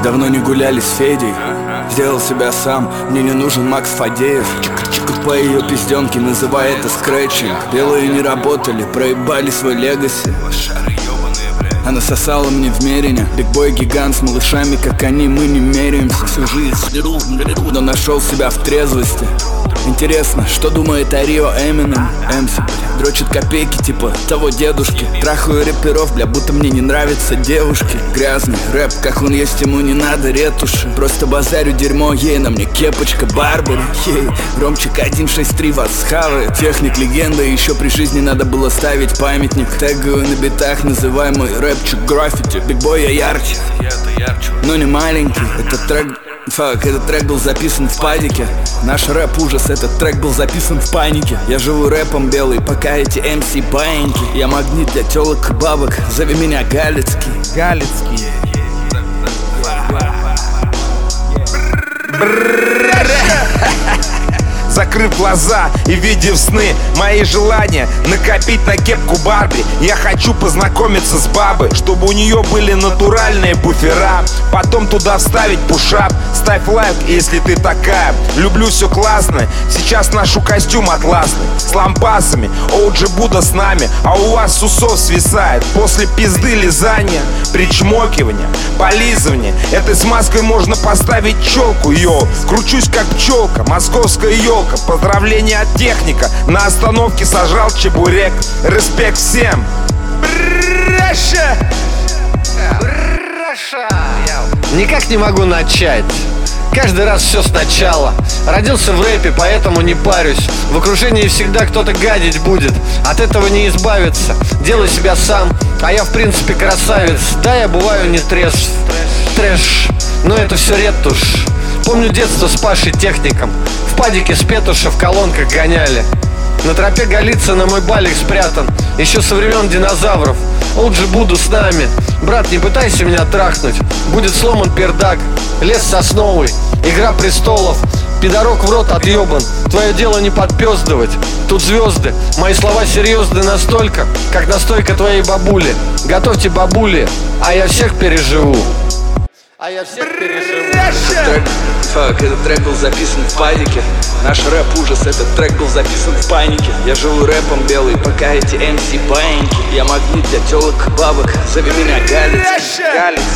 Давно не гуляли с Федей. Сделал себя сам, мне не нужен Макс Фадеев. По ее пизденке, называй это скретчинг. Белые не работали, проебали свой легаси. Она сосала мне в мерине. Бигбой гигант с малышами, как они, мы не меряемся. Всю жизнь, но нашел себя в трезвости. Интересно, что думает о Рио Эминем? Эмси, дрочит копейки, типа того дедушки. Трахаю рэперов, бля, будто мне не нравятся девушки. Грязный рэп, как он есть, ему не надо ретуши. Просто базарю дерьмо, ей на мне кепочка Барбари. Ей, Ромчик 163 вас схавает. Техник легенда, еще при жизни надо было ставить памятник. Тегаю на битах, называй мой рэпчик граффити. Бигбой я ярче, но не маленький. Этот трек был записан в падике. Наш рэп ужас, этот трек был записан в панике. Я живу рэпом белый, пока эти MC баиньки. Я магнит для телок и бабок, зови меня Галицкий. Галицкий. Закрыв глаза и видев сны, мои желания накопить на кепку Барби. Я хочу познакомиться с бабой, чтобы у нее были натуральные буфера. Потом туда вставить пушап. Ставь лайк, если ты такая. Люблю все классное. Сейчас ношу костюм атласный с лампасами. OG Будда с нами, а у вас с усов свисает. После пизды лизания, причмокивания, полизывания. Этой смазкой можно поставить челку, йоу. Кручусь как пчелка, московская елка. Поздравления от техника. На остановке сожрал чебурек. Респект всем. Никак не могу начать. Каждый раз все сначала. Родился в рэпе, поэтому не парюсь. В окружении всегда кто-то гадить будет. От этого не избавиться. Делай себя сам, а я в принципе красавец. Да, я бываю не трезв. Трэш, но это все ретушь. Помню детство с Пашей техником. В падике с Петуша в колонках гоняли. На тропе Голицына мой балик спрятан еще со времен динозавров. OG Буду с нами. Брат, не пытайся меня трахнуть. Будет сломан пердак. Лес сосновый, Игра престолов. Пидорок в рот отъебан. Твое дело не подпездывать. Тут звезды. Мои слова серьезны настолько, как настойка твоей бабули. Готовьте бабули, а я всех переживу. Этот трек был записан в падике. Наш рэп ужас, этот трек был записан в панике. Я живу рэпом белый, пока эти MC баиньки. Я магнит для телок и бабок, зови меня Галицкий.